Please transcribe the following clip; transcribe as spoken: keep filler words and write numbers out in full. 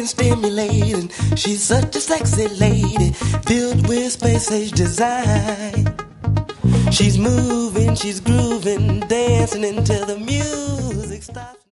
stimulating. She's such a sexy lady, filled with space-age design. She's moving, she's grooving, dancing into the music.